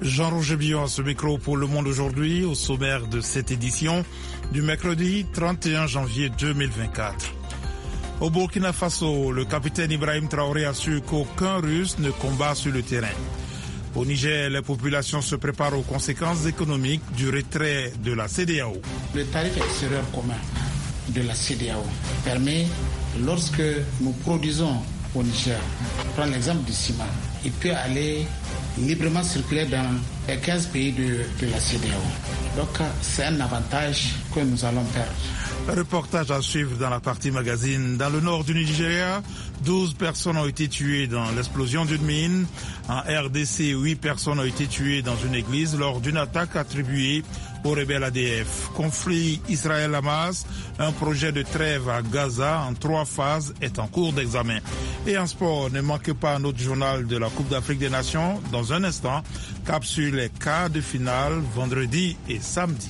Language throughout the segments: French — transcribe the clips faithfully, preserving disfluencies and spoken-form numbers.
Jean-Roger Billon à ce micro pour Le Monde aujourd'hui, au sommaire de cette édition du mercredi trente et un janvier deux mille vingt-quatre. Au Burkina Faso, le capitaine Ibrahim Traoré assure qu'aucun Russe ne combat sur le terrain. Au Niger, les populations se préparent aux conséquences économiques du retrait de la C D A O. Le tarif extérieur commun de la C D A O permet, lorsque nous produisons au Niger, prends l'exemple du ciment, il peut aller librement circuler dans les quinze pays de, de la C D A O. Donc c'est un avantage que nous allons perdre. Reportage à suivre dans la partie magazine. Dans le nord du Nigeria, douze personnes ont été tuées dans l'explosion d'une mine. En R D C, huit personnes ont été tuées dans une église lors d'une attaque attribuée aux rebelles A D F. Conflit Israël-Hamas, un projet de trêve à Gaza en trois phases est en cours d'examen. Et en sport, ne manquez pas notre journal de la Coupe d'Afrique des Nations. Dans un instant, cap sur les quarts de finale vendredi et samedi.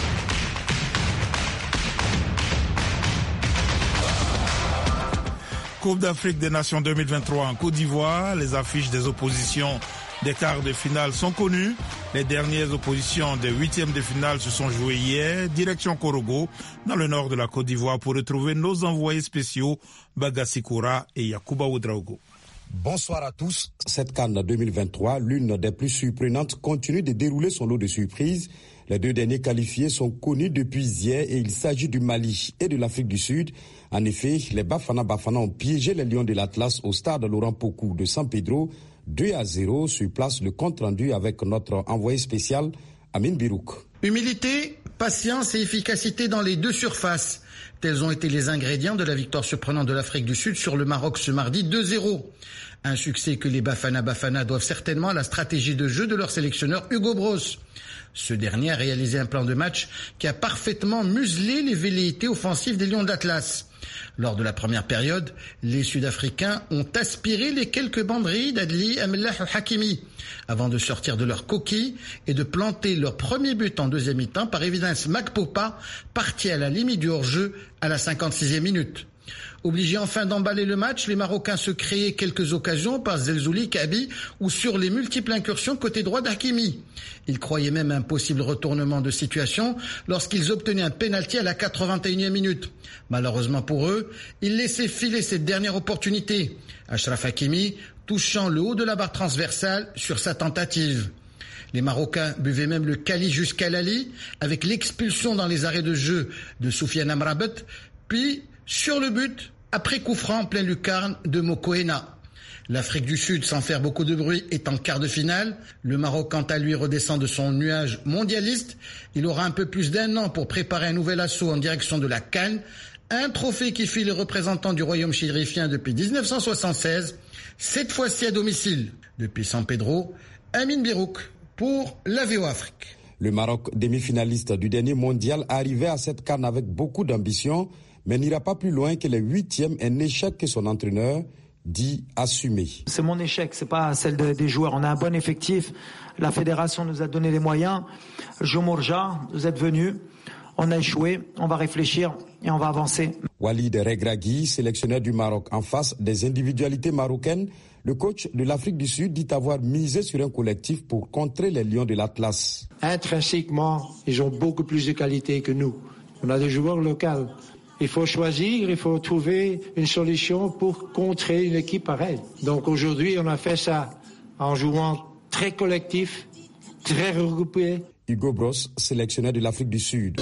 Coupe d'Afrique des Nations deux mille vingt-trois en Côte d'Ivoire. Les affiches des oppositions des quarts de finale sont connues. Les dernières oppositions des huitièmes de finale se sont jouées hier. Direction Korogo, dans le nord de la Côte d'Ivoire, pour retrouver nos envoyés spéciaux Bagassi Koura et Yacouba Ouedraogo. Bonsoir à tous. Cette CAN deux mille vingt-trois, l'une des plus surprenantes, continue de dérouler son lot de surprises. Les deux derniers qualifiés sont connus depuis hier et il s'agit du Mali et de l'Afrique du Sud. En effet, les Bafana Bafana ont piégé les Lions de l'Atlas au stade Laurent Pokou de San Pedro. deux à zéro, sur place, le compte rendu avec notre envoyé spécial, Amine Birouk. Humilité, patience et efficacité dans les deux surfaces. Tels ont été les ingrédients de la victoire surprenante de l'Afrique du Sud sur le Maroc ce mardi deux zéro. Un succès que les Bafana Bafana doivent certainement à la stratégie de jeu de leur sélectionneur Hugo Broos. Ce dernier a réalisé un plan de match qui a parfaitement muselé les velléités offensives des Lions de l'Atlas. Lors de la première période, les Sud-Africains ont aspiré les quelques banderilles d'Adli Amellah Hakimi avant de sortir de leur coquille et de planter leur premier but en deuxième mi-temps par Evidence Makpopa, parti à la limite du hors-jeu à la cinquante-sixième minute. Obligés enfin d'emballer le match, les Marocains se créaient quelques occasions par Zelzouli, Kabi ou sur les multiples incursions côté droit d'Hakimi. Ils croyaient même à un possible retournement de situation lorsqu'ils obtenaient un pénalty à la quatre-vingt-et-unième minute. Malheureusement pour eux, ils laissaient filer cette dernière opportunité. Achraf Hakimi touchant le haut de la barre transversale sur sa tentative. Les Marocains buvaient même le Kali jusqu'à Lali avec l'expulsion dans les arrêts de jeu de Soufiane Amrabat, puis sur le but, après coup franc en plein lucarne de Mokoena. L'Afrique du Sud, sans faire beaucoup de bruit, est en quart de finale. Le Maroc, quant à lui, redescend de son nuage mondialiste. Il aura un peu plus d'un an pour préparer un nouvel assaut en direction de la CAN. Un trophée qui fit les représentants du royaume chérifien depuis dix-neuf cent soixante-seize, cette fois-ci à domicile. Depuis San Pedro, Amine Birouk pour la V O Afrique. Le Maroc, demi-finaliste du dernier mondial, arrivait à cette CAN avec beaucoup d'ambition, mais n'ira pas plus loin que les huitièmes, un échec que son entraîneur dit assumer. C'est mon échec, c'est pas celle de, des joueurs. On a un bon effectif, la fédération nous a donné les moyens. Jomourja, vous êtes venus, on a échoué, on va réfléchir et on va avancer. Walid Regragui, sélectionneur du Maroc, en face des individualités marocaines, le coach de l'Afrique du Sud dit avoir misé sur un collectif pour contrer les Lions de l'Atlas. Intrinsèquement, ils ont beaucoup plus de qualité que nous. On a des joueurs locaux. Il faut choisir, il faut trouver une solution pour contrer une équipe pareille. Donc aujourd'hui, on a fait ça en jouant très collectif, très regroupé. Hugo Broos, sélectionneur de l'Afrique du Sud.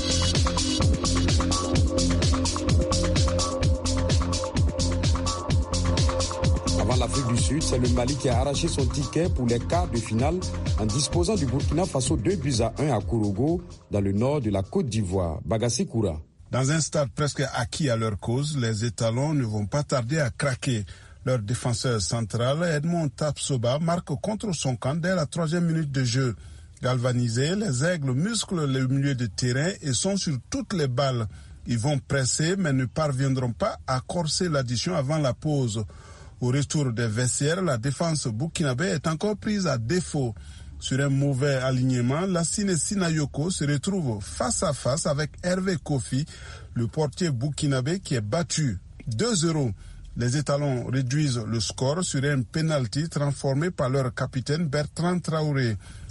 Avant l'Afrique du Sud, c'est le Mali qui a arraché son ticket pour les quarts de finale en disposant du Burkina Faso deux buts à un à Korogo, dans le nord de la Côte d'Ivoire. Bagassi Koura. Dans un stade presque acquis à leur cause, les étalons ne vont pas tarder à craquer. Leur défenseur central, Edmond Tapsoba, marque contre son camp dès la troisième minute de jeu. Galvanisés, les Aigles musclent le milieu de terrain et sont sur toutes les balles. Ils vont presser mais ne parviendront pas à corser l'addition avant la pause. Au retour des vestiaires, la défense burkinabé est encore prise à défaut. Sur un mauvais alignement, Lassine Sinayoko se retrouve face à face avec Hervé Kofi, le portier burkinabé qui est battu deux zéro. Les étalons réduisent le score sur un penalty transformé par leur capitaine Bertrand Traoré.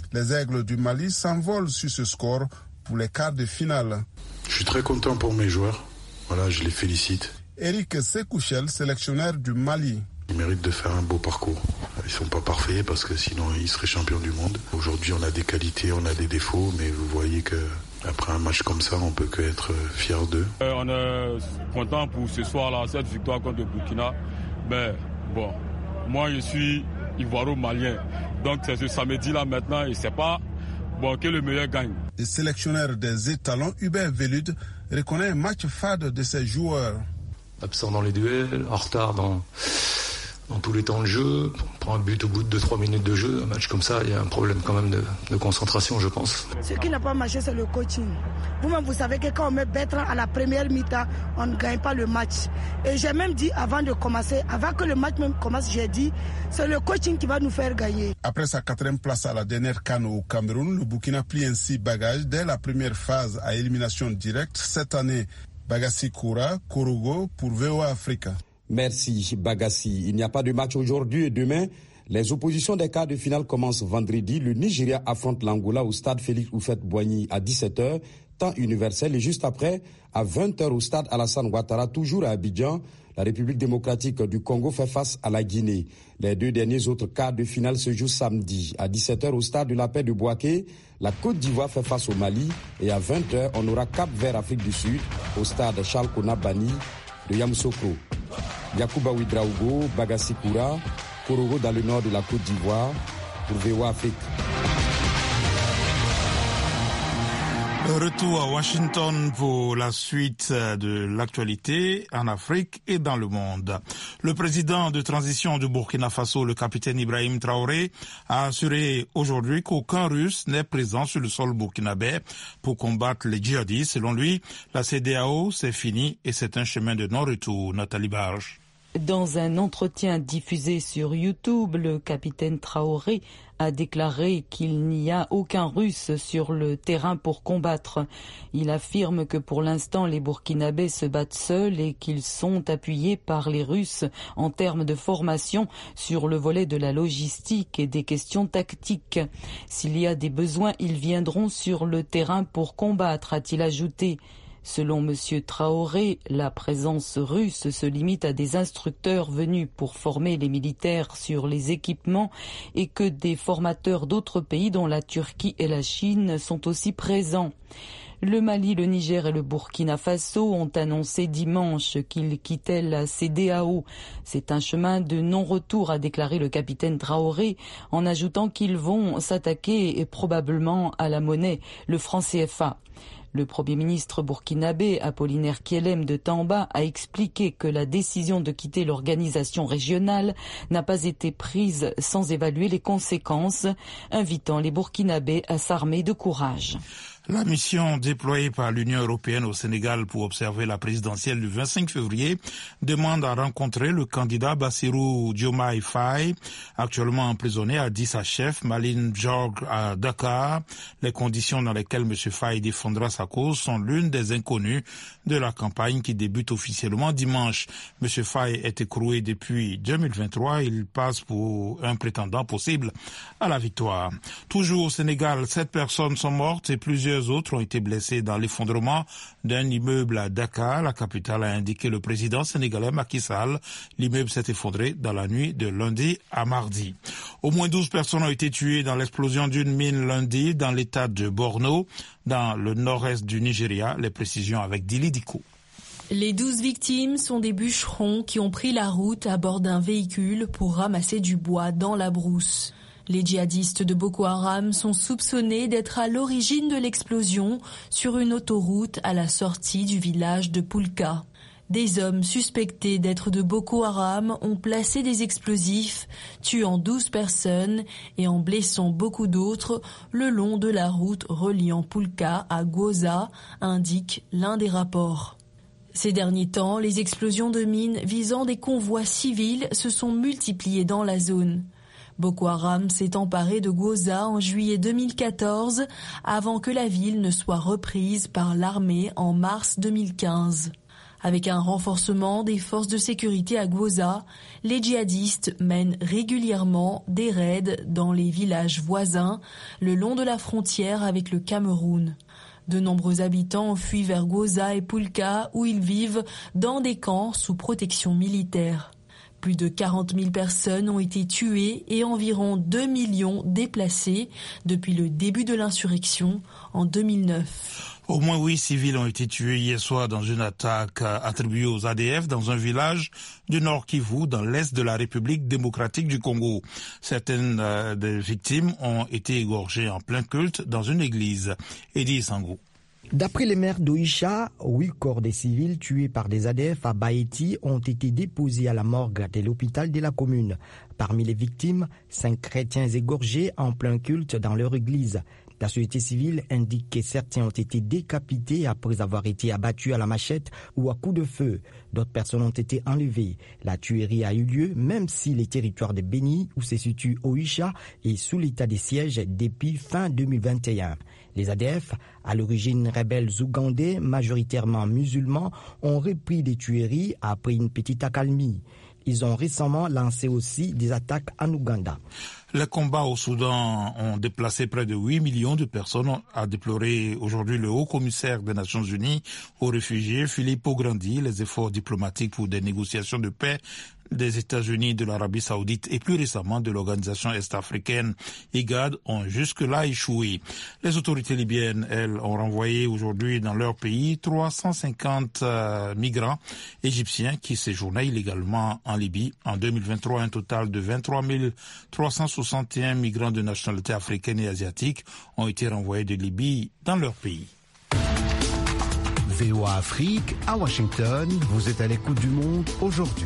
Les Aigles du Mali s'envolent sur ce score pour les quarts de finale. Je suis très content pour mes joueurs. Voilà, je les félicite. Eric Sekouchel, sélectionneur du Mali. Ils méritent de faire un beau parcours. Ils ne sont pas parfaits parce que sinon ils seraient champions du monde. Aujourd'hui, on a des qualités, on a des défauts, mais vous voyez que après un match comme ça, on peut que être fiers d'eux. Euh, on est content pour ce soir-là, cette victoire contre le Burkina. Mais bon, moi je suis ivoiro-malien. Donc c'est ce samedi-là maintenant et c'est pas bon que le meilleur gagne. Le sélectionneur des étalons, Hubert Velud, reconnaît un match fade de ses joueurs. Absent dans les duels, en retard dans, dans tous les temps de jeu, on prend un but au bout de deux trois minutes de jeu. Un match comme ça, il y a un problème quand même de, de concentration, je pense. Ce qui n'a pas marché, c'est le coaching. Vous-même, vous savez que quand on met Bertrand à la première mi-temps, on ne gagne pas le match. Et j'ai même dit avant de commencer, avant que le match même commence, j'ai dit, c'est le coaching qui va nous faire gagner. Après sa quatrième place à la dernière CAN au Cameroun, le Burkina plie ainsi bagage dès la première phase à élimination directe. Cette année, Bagassi Koura, Korogo pour V O A Africa. Merci Bagassi. Il n'y a pas de match aujourd'hui et demain. Les oppositions des quarts de finale commencent vendredi. Le Nigeria affronte l'Angola au stade Félix Houphouët-Boigny à dix-sept heures, temps universel. Et juste après, à vingt heures au stade Alassane Ouattara, toujours à Abidjan, la République démocratique du Congo fait face à la Guinée. Les deux derniers autres quarts de finale se jouent samedi. À dix-sept heures au stade de la Paix de Bouaké, la Côte d'Ivoire fait face au Mali. Et à vingt heures, on aura Cap-Vert Afrique du Sud au stade Charles Kouna-Bani de Yamoussoukro. Yacouba Ouedraogo, Bagassi Koura, Korogo dans le nord de la Côte d'Ivoire pour V O A Afrique. Retour à Washington pour la suite de l'actualité en Afrique et dans le monde. Le président de transition du Burkina Faso, le capitaine Ibrahim Traoré, a assuré aujourd'hui qu'aucun Russe n'est présent sur le sol burkinabé pour combattre les djihadistes. Selon lui, la C D A O, c'est fini et c'est un chemin de non-retour. Nathalie Barge. Dans un entretien diffusé sur YouTube, le capitaine Traoré a déclaré qu'il n'y a aucun Russe sur le terrain pour combattre. Il affirme que pour l'instant les Burkinabés se battent seuls et qu'ils sont appuyés par les Russes en termes de formation sur le volet de la logistique et des questions tactiques. S'il y a des besoins, ils viendront sur le terrain pour combattre, a-t-il ajouté. Selon M. Traoré, la présence russe se limite à des instructeurs venus pour former les militaires sur les équipements et que des formateurs d'autres pays dont la Turquie et la Chine sont aussi présents. Le Mali, le Niger et le Burkina Faso ont annoncé dimanche qu'ils quittaient la C D A O. C'est un chemin de non-retour, a déclaré le capitaine Traoré, en ajoutant qu'ils vont s'attaquer probablement à la monnaie, le franc C F A. Le Premier ministre burkinabé, Apollinaire Kielem de Tamba, a expliqué que la décision de quitter l'organisation régionale n'a pas été prise sans évaluer les conséquences, invitant les Burkinabés à s'armer de courage. La mission déployée par l'Union européenne au Sénégal pour observer la présidentielle du vingt-cinq février demande à rencontrer le candidat Bassirou Diomaye Faye, actuellement emprisonné à dit sa chef, Maline Jorg à Dakar. Les conditions dans lesquelles M. Faye défendra sa cause sont l'une des inconnues de la campagne qui débute officiellement dimanche. M. Faye est écroué depuis deux mille vingt-trois. Il passe pour un prétendant possible à la victoire. Toujours au Sénégal, sept personnes sont mortes et plusieurs autres ont été blessés dans l'effondrement d'un immeuble à Dakar. La capitale a indiqué le président sénégalais Macky Sall. L'immeuble s'est effondré dans la nuit de lundi à mardi. Au moins douze personnes ont été tuées dans l'explosion d'une mine lundi dans l'état de Borno, dans le nord-est du Nigeria. Les précisions avec Dili Diko. Les douze victimes sont des bûcherons qui ont pris la route à bord d'un véhicule pour ramasser du bois dans la brousse. Les djihadistes de Boko Haram sont soupçonnés d'être à l'origine de l'explosion sur une autoroute à la sortie du village de Poulka. Des hommes suspectés d'être de Boko Haram ont placé des explosifs, tuant douze personnes et en blessant beaucoup d'autres le long de la route reliant Poulka à Gwoza, indique l'un des rapports. Ces derniers temps, les explosions de mines visant des convois civils se sont multipliées dans la zone. Boko Haram s'est emparé de Gwoza en juillet deux mille quatorze, avant que la ville ne soit reprise par l'armée en mars deux mille quinze. Avec un renforcement des forces de sécurité à Gwoza, les djihadistes mènent régulièrement des raids dans les villages voisins le long de la frontière avec le Cameroun. De nombreux habitants fuient vers Gwoza et Pulka où ils vivent dans des camps sous protection militaire. Plus de quarante mille personnes ont été tuées et environ deux millions déplacées depuis le début de l'insurrection en deux mille neuf. Au moins huit civils ont été tués hier soir dans une attaque attribuée aux A D F dans un village du Nord Kivu, dans l'est de la République démocratique du Congo. Certaines euh, des victimes ont été égorgées en plein culte dans une église. Eddie Sango. D'après les maires d'Oïcha, huit corps des civils tués par des A D F à Baïti ont été déposés à la morgue de l'hôpital de la commune. Parmi les victimes, cinq chrétiens égorgés en plein culte dans leur église. La société civile indique que certains ont été décapités après avoir été abattus à la machette ou à coups de feu. D'autres personnes ont été enlevées. La tuerie a eu lieu même si le territoire de Beni, où se situe Oïcha, est sous l'état de siège depuis fin deux mille vingt et un. Les A D F, à l'origine rebelles ougandais, majoritairement musulmans, ont repris des tueries après une petite accalmie. Ils ont récemment lancé aussi des attaques en Ouganda. Les combats au Soudan ont déplacé près de huit millions de personnes, a déploré aujourd'hui le haut-commissaire des Nations Unies aux réfugiés, Filippo Grandi. Les efforts diplomatiques pour des négociations de paix des États-Unis, de l'Arabie Saoudite et plus récemment de l'organisation est-africaine I G A D ont jusque-là échoué. Les autorités libyennes, elles, ont renvoyé aujourd'hui dans leur pays trois cent cinquante euh, migrants égyptiens qui séjournaient illégalement en Libye. En deux mille vingt-trois, un total de vingt-trois mille trois cent soixante et un migrants de nationalité africaine et asiatique ont été renvoyés de Libye dans leur pays. V O A Afrique, à Washington, vous êtes à l'écoute du monde aujourd'hui.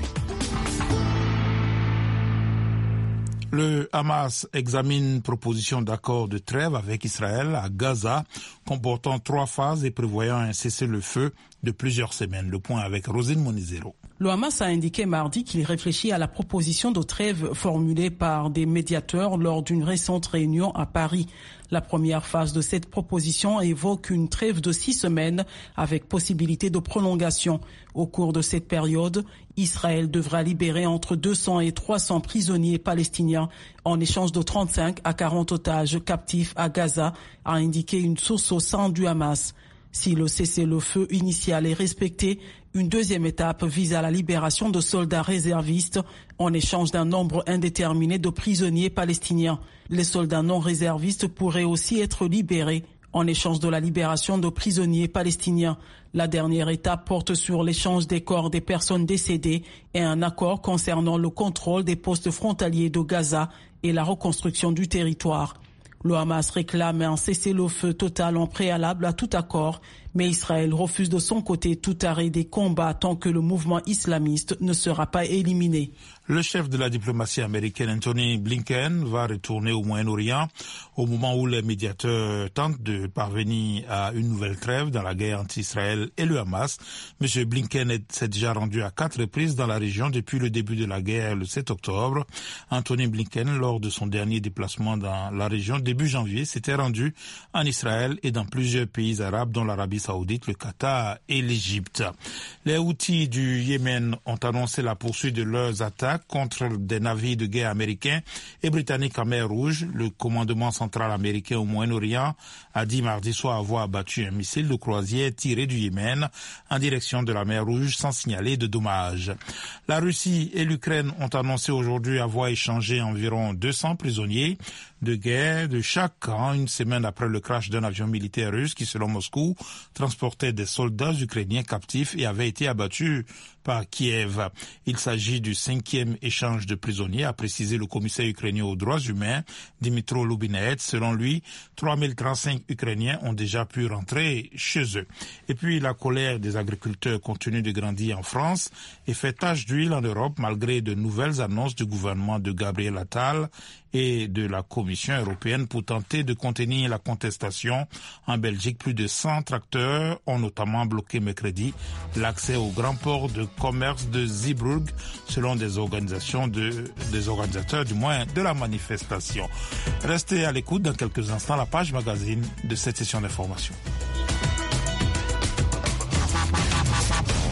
Le Hamas examine une proposition d'accord de trêve avec Israël à Gaza, comportant trois phases et prévoyant un cessez-le-feu de plusieurs semaines. Le point avec Rosine Monizero. Le Hamas a indiqué mardi qu'il réfléchit à la proposition de trêve formulée par des médiateurs lors d'une récente réunion à Paris. La première phase de cette proposition évoque une trêve de six semaines avec possibilité de prolongation. Au cours de cette période, Israël devra libérer entre deux cents et trois cents prisonniers palestiniens en échange de trente-cinq à quarante otages captifs à Gaza, a indiqué une source au sein du Hamas. Si le cessez-le-feu initial est respecté, une deuxième étape vise à la libération de soldats réservistes en échange d'un nombre indéterminé de prisonniers palestiniens. Les soldats non réservistes pourraient aussi être libérés en échange de la libération de prisonniers palestiniens. La dernière étape porte sur l'échange des corps des personnes décédées et un accord concernant le contrôle des postes frontaliers de Gaza et la reconstruction du territoire. Le Hamas réclame un cessez-le-feu total en préalable à tout accord, mais Israël refuse de son côté tout arrêt des combats tant que le mouvement islamiste ne sera pas éliminé. Le chef de la diplomatie américaine, Anthony Blinken, va retourner au Moyen-Orient au moment où les médiateurs tentent de parvenir à une nouvelle trêve dans la guerre entre Israël et le Hamas. M. Blinken s'est déjà rendu à quatre reprises dans la région depuis le début de la guerre le sept octobre. Anthony Blinken, lors de son dernier déplacement dans la région début janvier, s'était rendu en Israël et dans plusieurs pays arabes dont l'Arabie Saoudite, le Qatar et l'Égypte. Les Houthis du Yémen ont annoncé la poursuite de leurs attaques contre des navires de guerre américains et britanniques en mer Rouge. Le commandement central américain au Moyen-Orient a dit mardi soir avoir abattu un missile de croisière tiré du Yémen en direction de la mer Rouge sans signaler de dommages. La Russie et l'Ukraine ont annoncé aujourd'hui avoir échangé environ deux cents prisonniers de guerre de chaque camp une semaine après le crash d'un avion militaire russe qui, selon Moscou, transportait des soldats ukrainiens captifs et avait été abattu par Kiev. Il s'agit du cinquième échange de prisonniers, a précisé le commissaire ukrainien aux droits humains, Dmytro Lubinets. Selon lui, trois mille trente-cinq Ukrainiens ont déjà pu rentrer chez eux. Et puis, la colère des agriculteurs continue de grandir en France et fait tache d'huile en Europe malgré de nouvelles annonces du gouvernement de Gabriel Attal et de la Commission européenne pour tenter de contenir la contestation. En Belgique, plus de cent tracteurs ont notamment bloqué mercredi l'accès au grand port de commerce de Zeebrugge, selon des organisations de, des organisateurs du moins de la manifestation. Restez à l'écoute dans quelques instants la page magazine de cette session d'information.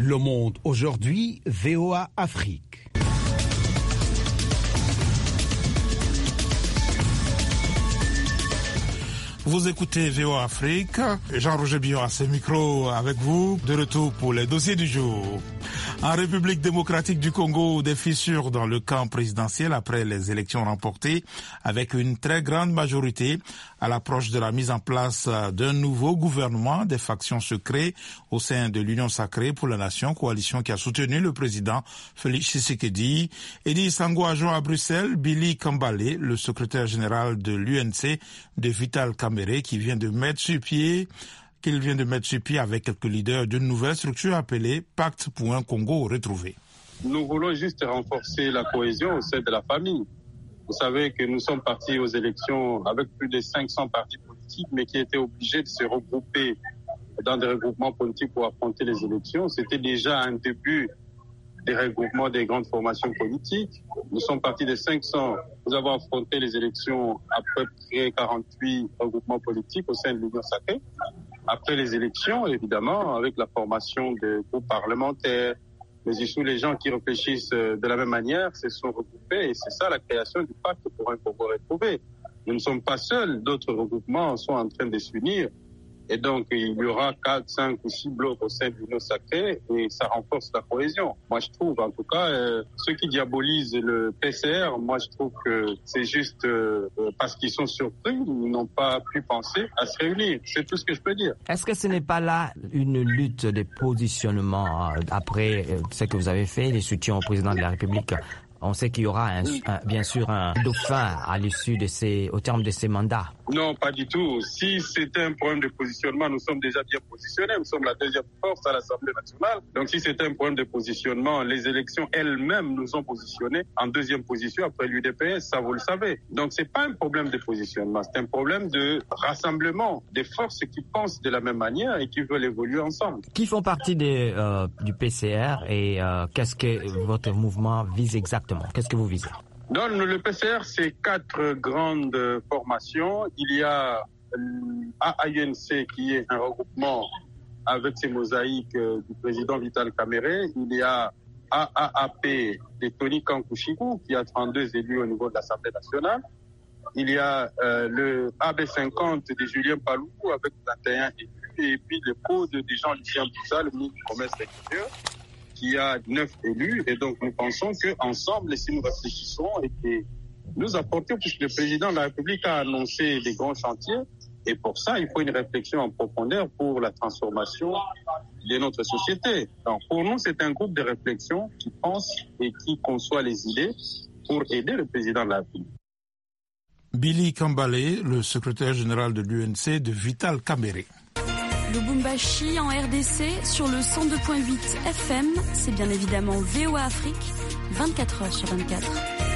Le Monde aujourd'hui, V O A Afrique. Vous écoutez V O A Afrique, Jean-Roger Bion à ce micro avec vous, de retour pour les dossiers du jour. En République démocratique du Congo, des fissures dans le camp présidentiel après les élections remportées avec une très grande majorité à l'approche de la mise en place d'un nouveau gouvernement. Des factions se créent au sein de l'Union sacrée pour la nation, coalition qui a soutenu le président Félix Tshisekedi. Edi Sango a joint à Bruxelles Billy Kambale, le secrétaire général de l'U N C de Vital Kamerhe, qui vient de mettre sur pied qu'il vient de mettre sur pied avec quelques leaders d'une nouvelle structure appelée Pacte pour un Congo retrouvé. Nous voulons juste renforcer la cohésion au sein de la famille. Vous savez que nous sommes partis aux élections avec plus de cinq cents partis politiques, mais qui étaient obligés de se regrouper dans des regroupements politiques pour affronter les élections. C'était déjà un début des regroupements des grandes formations politiques. Nous sommes partis de cinq cents. Nous avons affronté les élections à peu près quarante-huit regroupements politiques au sein de l'Union sacrée. Après les élections, évidemment, avec la formation des groupes parlementaires, mais aussi les gens qui réfléchissent de la même manière se sont regroupés et c'est ça la création du pacte pour un Congo retrouvé. Nous ne sommes pas seuls, d'autres regroupements sont en train de s'unir. Et donc, il y aura quatre, cinq ou six blocs au sein de l'Union sacrée et ça renforce la cohésion. Moi, je trouve, en tout cas, euh, ceux qui diabolisent le P C R, moi, je trouve que c'est juste euh, parce qu'ils sont surpris, ils n'ont pas pu penser à se réunir. C'est tout ce que je peux dire. Est-ce que ce n'est pas là une lutte de positionnement euh, après euh, ce que vous avez fait, les soutiens au président de la République? On sait qu'il y aura un, un, bien sûr un dauphin à l'issue de ces, au terme de ces mandats. Non, pas du tout. Si c'était un problème de positionnement, nous sommes déjà bien positionnés. Nous sommes la deuxième force à l'Assemblée nationale. Donc si c'était un problème de positionnement, les élections elles-mêmes nous ont positionnés en deuxième position après l'U D P S, ça vous le savez. Donc c'est pas un problème de positionnement, c'est un problème de rassemblement des forces qui pensent de la même manière et qui veulent évoluer ensemble. Qui font partie de, euh, du P C R et euh, qu'est-ce que votre mouvement vise exactement? Qu'est-ce que vous visez? Non, le P C R, c'est quatre grandes formations. Il y a A A U N C qui est un regroupement avec ses mosaïques du président Vital Kamerhe. Il y a A A A P de Tony Kankushiku qui a trente-deux élus au niveau de l'Assemblée nationale. Il y a euh, le A B cinquante de Julien Palou avec vingt et un élus. Et puis le code de Jean-Lucien Boussa, le ministre du Commerce extérieur, qui a neuf élus. Et donc, nous pensons qu'ensemble, si nous réfléchissons et que nous apportons, puisque le président de la République a annoncé des grands chantiers, et pour ça, il faut une réflexion en profondeur pour la transformation de notre société. Donc, pour nous, c'est un groupe de réflexion qui pense et qui conçoit les idées pour aider le président de la République. Billy Kambale, le secrétaire général de l'U N C de Vital Kamerhe. Lubumbashi en R D C sur le cent deux virgule huit F M, c'est bien évidemment V O A Afrique, vingt-quatre heures sur vingt-quatre.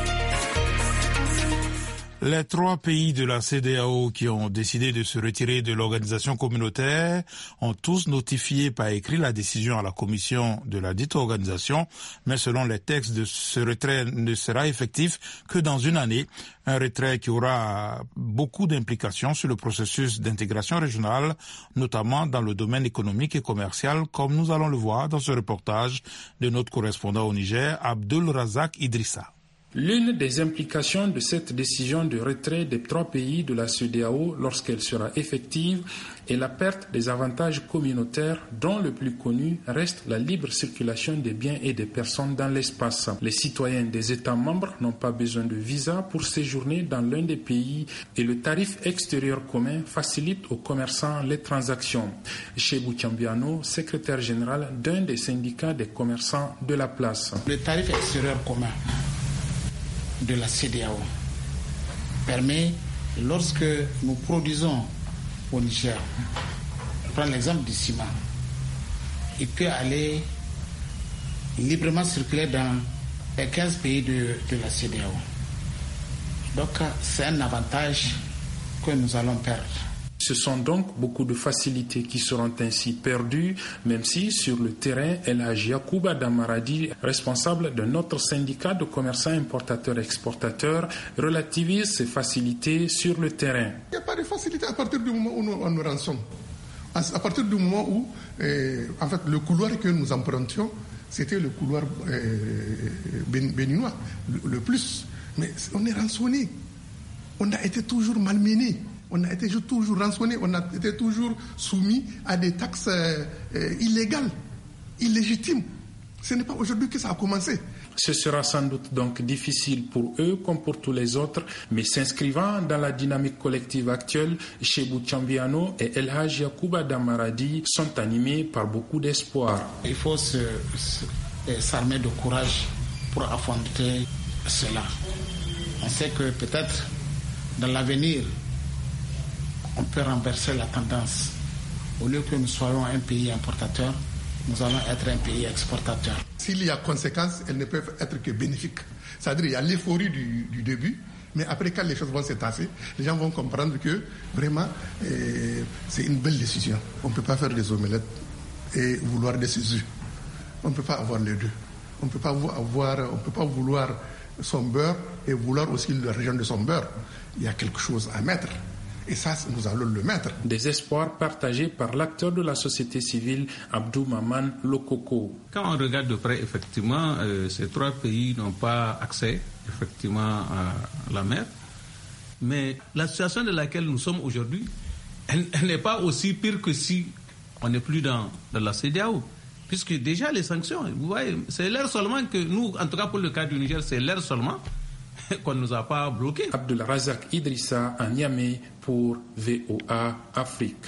Les trois pays de la C E D E A O qui ont décidé de se retirer de l'organisation communautaire ont tous notifié par écrit la décision à la commission de la dite organisation, mais selon les textes de ce retrait ne sera effectif que dans une année. Un retrait qui aura beaucoup d'implications sur le processus d'intégration régionale, notamment dans le domaine économique et commercial, comme nous allons le voir dans ce reportage de notre correspondant au Niger, Abdul Razak Idrissa. L'une des implications de cette décision de retrait des trois pays de la C E D E A O lorsqu'elle sera effective est la perte des avantages communautaires dont le plus connu reste la libre circulation des biens et des personnes dans l'espace. Les citoyens des États membres n'ont pas besoin de visa pour séjourner dans l'un des pays et le tarif extérieur commun facilite aux commerçants les transactions. Chebou Chambiano, secrétaire général d'un des syndicats des commerçants de la place. Le tarif extérieur commun de la C E D E A O permet, lorsque nous produisons au Niger, prends l'exemple du ciment, il peut aller librement circuler dans les quinze pays de, de la C E D E A O. Donc c'est un avantage que nous allons perdre. Ce sont donc beaucoup de facilités qui seront ainsi perdues, même si sur le terrain, El Hadji Yacouba Damaradi, responsable de notre syndicat de commerçants importateurs-exportateurs, relativise ces facilités sur le terrain. Il n'y a pas de facilité à partir du moment où nous, on nous rançonne. À, à partir du moment où, euh, en fait, le couloir que nous empruntions, c'était le couloir euh, béninois, le, le plus. Mais on est rançonné. On a été toujours malmené. On a été toujours rançonné. On a été toujours soumis à des taxes euh, euh, illégales, illégitimes. Ce n'est pas aujourd'hui que ça a commencé. Ce sera sans doute donc difficile pour eux comme pour tous les autres, mais s'inscrivant dans la dynamique collective actuelle, Chebou Chambiano et El Hadj Yacouba Damaradi sont animés par beaucoup d'espoir. Il faut se, se, s'armer de courage pour affronter cela. On sait que peut-être dans l'avenir, on peut renverser la tendance. Au lieu que nous soyons un pays importateur, nous allons être un pays exportateur. S'il y a conséquences, elles ne peuvent être que bénéfiques. C'est-à-dire qu'il y a l'euphorie du, du début, mais après, quand les choses vont se tasser, les gens vont comprendre que vraiment, euh, c'est une belle décision. On ne peut pas faire des omelettes et vouloir des œufs. On ne peut pas avoir les deux. On ne peut pas avoir, on peut pas vouloir son beurre et vouloir aussi la région de son beurre. Il y a quelque chose à mettre. Et ça, nous allons le mettre. Des espoirs partagés par l'acteur de la société civile, Abdou Maman Lokoko. Quand on regarde de près, effectivement, euh, ces trois pays n'ont pas accès, effectivement, à la mer. Mais la situation dans laquelle nous sommes aujourd'hui, elle, elle n'est pas aussi pire que si on n'est plus dans, dans la C E D E A O. Puisque déjà les sanctions, vous voyez, c'est l'air seulement que nous, en tout cas pour le cas du Niger, c'est l'air seulement qu'on ne nous a pas bloqués. Abdul Razak Idrissa à Niamey pour V O A Afrique.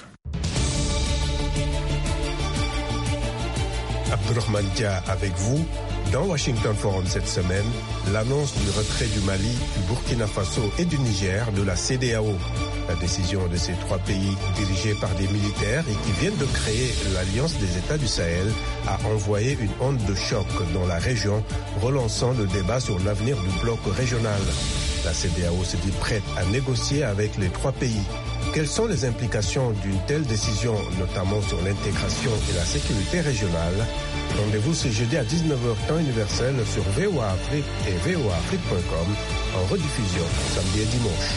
Abdourahmane Dia avec vous. Dans Washington Forum cette semaine, l'annonce du retrait du Mali, du Burkina Faso et du Niger de la C E D E A O. La décision de ces trois pays dirigés par des militaires et qui viennent de créer l'Alliance des États du Sahel a envoyé une onde de choc dans la région, relançant le débat sur l'avenir du bloc régional. La C E D E A O se dit prête à négocier avec les trois pays. Quelles sont les implications d'une telle décision, notamment sur l'intégration et la sécurité régionale? Rendez-vous ce jeudi à dix-neuf heures temps universel sur V O A Afrique et V O A Afrique point com en rediffusion samedi et dimanche.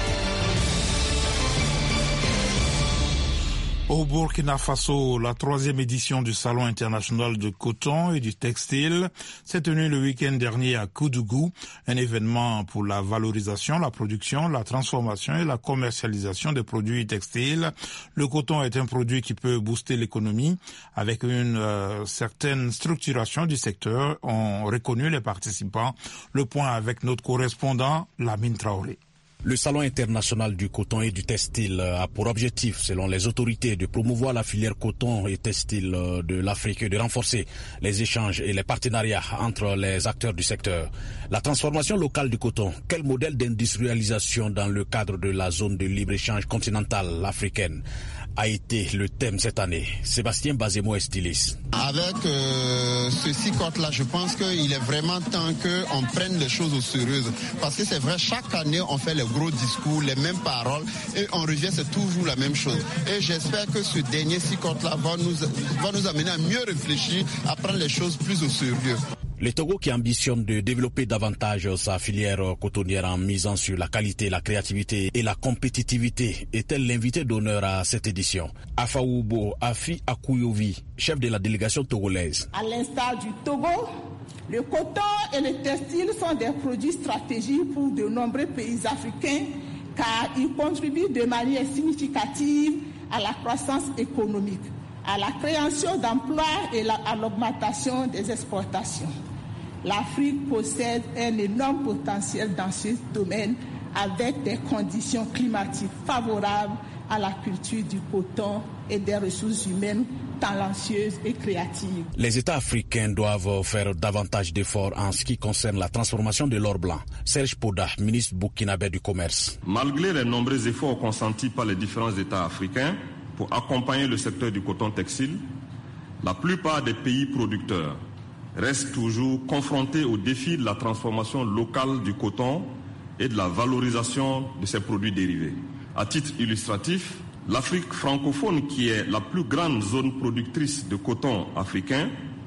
Au Burkina Faso, la troisième édition du Salon international de coton et du textile s'est tenue le week-end dernier à Koudougou, un événement pour la valorisation, la production, la transformation et la commercialisation des produits textiles. Le coton est un produit qui peut booster l'économie avec une euh, certaine structuration du secteur, ont reconnu les participants. Le point avec notre correspondant, Lamine Traoré. Le Salon international du coton et du textile a pour objectif, selon les autorités, de promouvoir la filière coton et textile de l'Afrique et de renforcer les échanges et les partenariats entre les acteurs du secteur. La transformation locale du coton, quel modèle d'industrialisation dans le cadre de la zone de libre-échange continentale africaine a été le thème cette année. Sébastien Bazemo est styliste. Avec euh, ce six-côte-là, je pense qu'il est vraiment temps qu'on prenne les choses au sérieux. Parce que c'est vrai, chaque année, on fait les gros discours, les mêmes paroles, et on revient, c'est toujours la même chose. Et j'espère que ce dernier six-côte-là va nous, va nous amener à mieux réfléchir, à prendre les choses plus au sérieux. Le Togo qui ambitionne de développer davantage sa filière cotonnière en misant sur la qualité, la créativité et la compétitivité est-elle l'invité d'honneur à cette édition? Afaoubo Afi Akouyovi, chef de la délégation togolaise. À l'instar du Togo, le coton et le textile sont des produits stratégiques pour de nombreux pays africains car ils contribuent de manière significative à la croissance économique, à la création d'emplois et à l'augmentation des exportations. L'Afrique possède un énorme potentiel dans ce domaine avec des conditions climatiques favorables à la culture du coton et des ressources humaines talentueuses et créatives. Les États africains doivent faire davantage d'efforts en ce qui concerne la transformation de l'or blanc. Serge Poda, ministre burkinabé du Commerce. Malgré les nombreux efforts consentis par les différents États africains pour accompagner le secteur du coton textile, la plupart des pays producteurs restent toujours confrontés au défi de la transformation locale du coton et de la valorisation de ses produits dérivés. À titre illustratif, l'Afrique francophone, qui est la plus grande zone productrice de coton africain,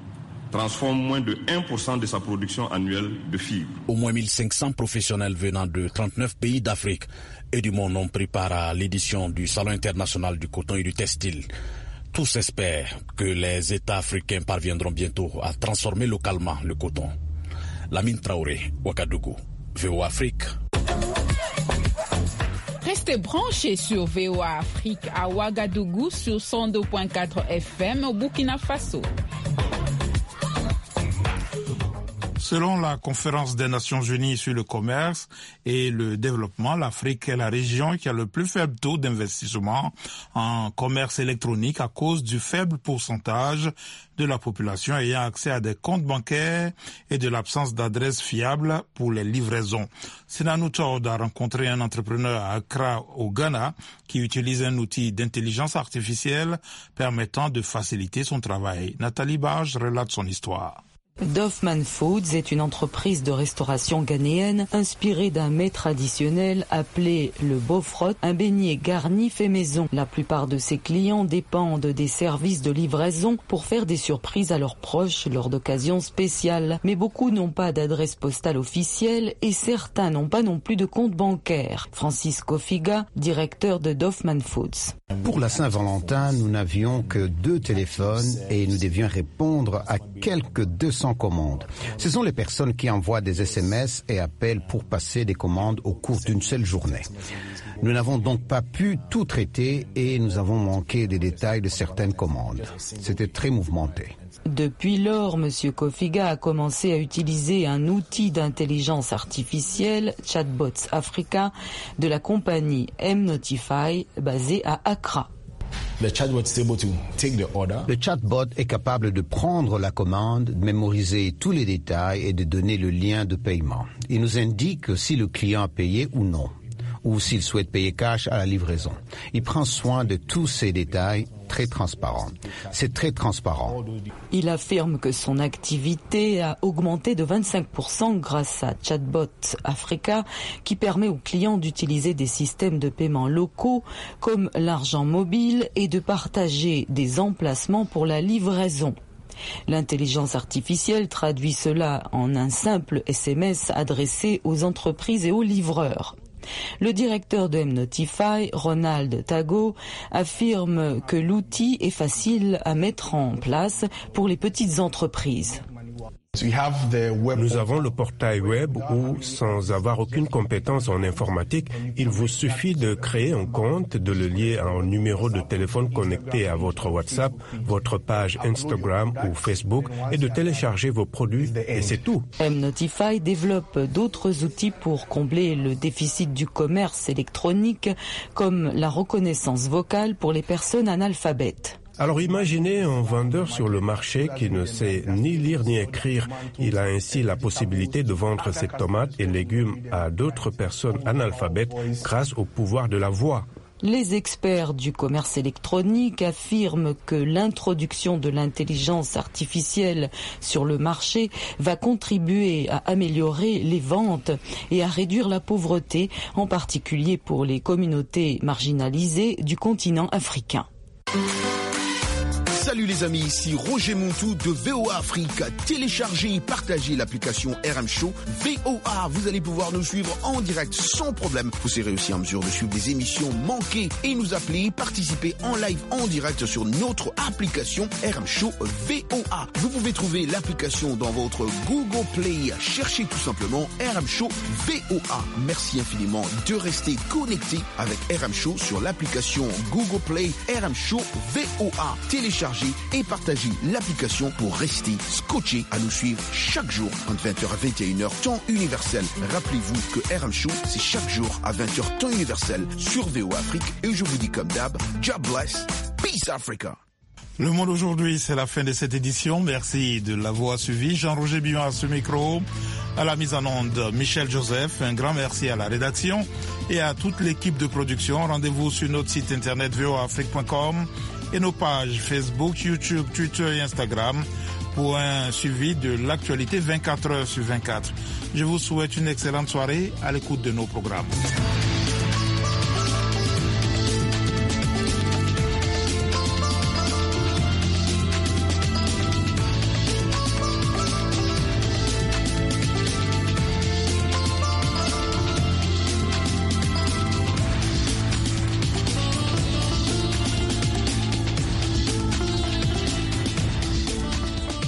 transforme moins de un pour cent de sa production annuelle de fibres. Au moins mille cinq cents professionnels venant de trente-neuf pays d'Afrique et du monde ont pris part à l'édition du Salon international du coton et du textile. Tous espèrent que les États africains parviendront bientôt à transformer localement le coton. Lamine Traoré, Ouagadougou, V O A Afrique. Restez branchés sur V O A Afrique à Ouagadougou sur cent deux virgule quatre F M au Burkina Faso. Selon la Conférence des Nations Unies sur le commerce et le développement, l'Afrique est la région qui a le plus faible taux d'investissement en commerce électronique à cause du faible pourcentage de la population ayant accès à des comptes bancaires et de l'absence d'adresses fiables pour les livraisons. Senanou Todd a rencontré un entrepreneur à Accra, au Ghana, qui utilise un outil d'intelligence artificielle permettant de faciliter son travail. Nathalie Barge relate son histoire. Doffman Foods est une entreprise de restauration ghanéenne inspirée d'un mets traditionnel appelé le bofrot, un beignet garni fait maison. La plupart de ses clients dépendent des services de livraison pour faire des surprises à leurs proches lors d'occasions spéciales. Mais beaucoup n'ont pas d'adresse postale officielle et certains n'ont pas non plus de compte bancaire. Francis Kofiga, directeur de Doffman Foods. Pour la Saint-Valentin, nous n'avions que deux téléphones et nous devions répondre à quelques deux cents commandes. Ce sont les personnes qui envoient des S M S et appellent pour passer des commandes au cours d'une seule journée. Nous n'avons donc pas pu tout traiter et nous avons manqué des détails de certaines commandes. C'était très mouvementé. Depuis lors, M. Kofiga a commencé à utiliser un outil d'intelligence artificielle, Chatbots Africa, de la compagnie M-Notify, basée à Accra. Le chatbot est capable de prendre la commande, de mémoriser tous les détails et de donner le lien de paiement. Il nous indique si le client a payé ou non, ou s'il souhaite payer cash à la livraison. Il prend soin de tous ces détails, très transparents. C'est très transparent. Il affirme que son activité a augmenté de vingt-cinq pour cent grâce à Chatbot Africa, qui permet aux clients d'utiliser des systèmes de paiement locaux comme l'argent mobile et de partager des emplacements pour la livraison. L'intelligence artificielle traduit cela en un simple S M S adressé aux entreprises et aux livreurs. Le directeur de M-Notify, Ronald Tago, affirme que l'outil est facile à mettre en place pour les petites entreprises. Nous avons le portail web où, sans avoir aucune compétence en informatique, il vous suffit de créer un compte, de le lier à un numéro de téléphone connecté à votre WhatsApp, votre page Instagram ou Facebook et de télécharger vos produits et c'est tout. M-Notify développe d'autres outils pour combler le déficit du commerce électronique, comme la reconnaissance vocale pour les personnes analphabètes. Alors imaginez un vendeur sur le marché qui ne sait ni lire ni écrire. Il a ainsi la possibilité de vendre ses tomates et légumes à d'autres personnes analphabètes grâce au pouvoir de la voix. Les experts du commerce électronique affirment que l'introduction de l'intelligence artificielle sur le marché va contribuer à améliorer les ventes et à réduire la pauvreté, en particulier pour les communautés marginalisées du continent africain. Salut les amis, ici Roger Montou de V O A Afrique. Téléchargez et partagez l'application R M Show V O A. Vous allez pouvoir nous suivre en direct sans problème. Vous serez aussi en mesure de suivre des émissions manquées et nous appeler, participer en live en direct sur notre application R M Show V O A. Vous pouvez trouver l'application dans votre Google Play. Cherchez tout simplement R M Show V O A. Merci infiniment de rester connecté avec R M Show sur l'application Google Play R M Show V O A. Téléchargez et partagez l'application pour rester scotché à nous suivre chaque jour entre vingt heures à vingt et une heures temps universel. Rappelez-vous que R M Show, c'est chaque jour à vingt heures temps universel sur V O A Afrique et je vous dis comme d'hab, God bless, peace Africa. Le monde aujourd'hui, c'est la fin de cette édition. Merci de l'avoir suivi. Jean-Roger Billon à ce micro, à la mise en onde, Michel Joseph. Un grand merci à la rédaction et à toute l'équipe de production. Rendez-vous sur notre site internet v o a afrique point com et nos pages Facebook, YouTube, Twitter et Instagram pour un suivi de l'actualité vingt-quatre heures sur vingt-quatre. Je vous souhaite une excellente soirée à l'écoute de nos programmes.